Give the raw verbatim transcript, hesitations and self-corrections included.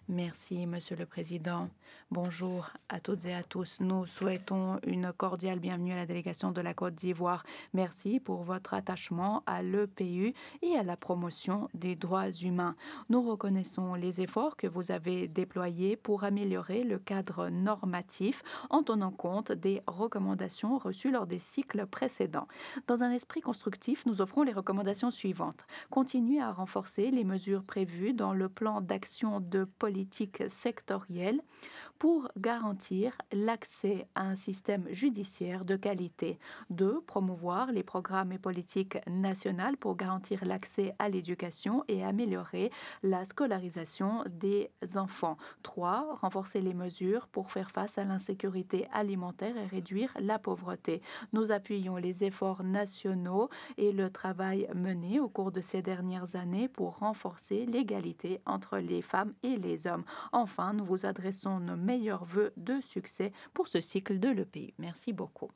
Merci, Monsieur le Président. Bonjour à toutes et à tous. Nous souhaitons une cordiale bienvenue à la délégation de la Côte d'Ivoire. Merci pour votre attachement à l'E P U et à la promotion des droits humains. Nous reconnaissons les efforts que vous avez déployés pour améliorer le cadre normatif en tenant compte des recommandations reçues lors des cycles précédents. Dans un esprit constructif, nous offrons les recommandations suivantes. Continuer à renforcer les mesures prévues dans le plan d'action de politique sectorielle pour garantir l'accès à un système judiciaire de qualité. Deux, promouvoir les programmes et politiques nationales pour garantir l'accès à l'éducation et améliorer la scolarisation des enfants. Trois, renforcer les mesures pour faire face à l'insécurité alimentaire et réduire la pauvreté. Nous appuyons les efforts nationaux et le travail mené au cours de ces dernières années pour renforcer l'égalité entre les femmes et les hommes. Enfin, nous vous adressons nos meilleurs vœux de succès pour ce cycle de l'E P U. Merci beaucoup.